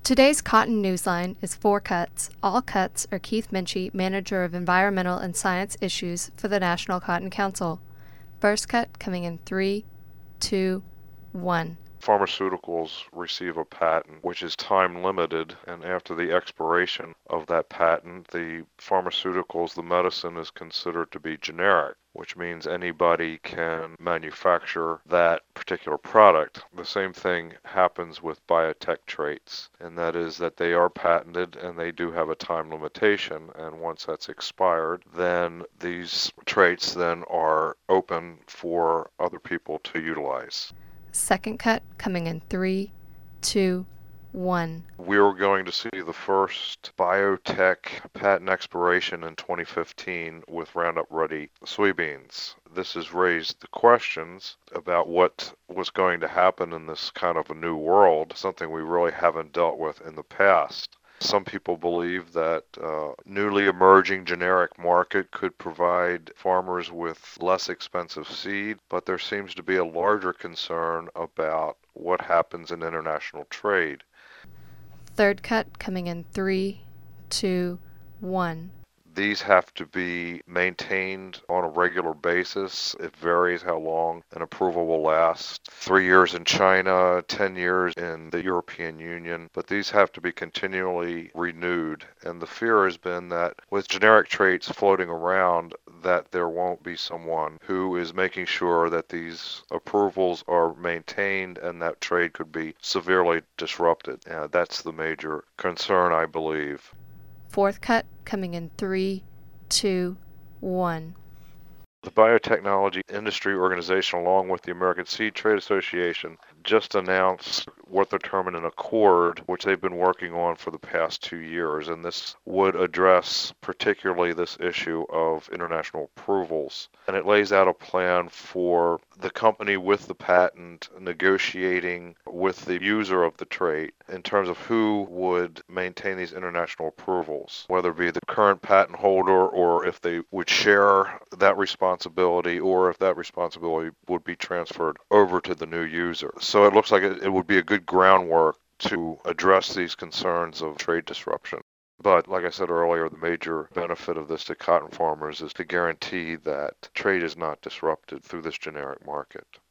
Today's Cotton Newsline is 4 cuts. All cuts are Keith Minchie, Manager of Environmental and Science Issues for the National Cotton Council. First cut coming in 3, 2, 1. Pharmaceuticals receive a patent which is time limited, and after the expiration of that patent, the pharmaceuticals, the medicine, is considered to be generic, which means anybody can manufacture that particular product. The same thing happens with biotech traits, and that is that they are patented and they do have a time limitation, and once that's expired, then these traits then are open for other people to utilize. Second cut coming in 3, 2, 1. We're going to see the first biotech patent expiration in 2015 with Roundup Ready soybeans. This has raised the questions about what was going to happen in this kind of a new world, something we really haven't dealt with in the past. Some people believe that newly emerging generic market could provide farmers with less expensive seed, but there seems to be a larger concern about what happens in international trade. Third cut coming in 3, 2, 1. These have to be maintained on a regular basis. It varies how long an approval will last. 3 years in China, 10 years in the European Union, but these have to be continually renewed. And the fear has been that with generic traits floating around, that there won't be someone who is making sure that these approvals are maintained and that trade could be severely disrupted. That's the major concern, I believe. Fourth cut coming in 3, 2, 1. The Biotechnology Industry Organization, along with the American Seed Trade Association, just announced what they're terming an accord, which they've been working on for the past 2 years. And this would address particularly this issue of international approvals. And it lays out a plan for the company with the patent negotiating with the user of the trait in terms of who would maintain these international approvals, whether it be the current patent holder or if they would share that responsibility or if that responsibility would be transferred over to the new user. So it looks like it would be a good groundwork to address these concerns of trade disruption. But like I said earlier, the major benefit of this to cotton farmers is to guarantee that trade is not disrupted through this generic market.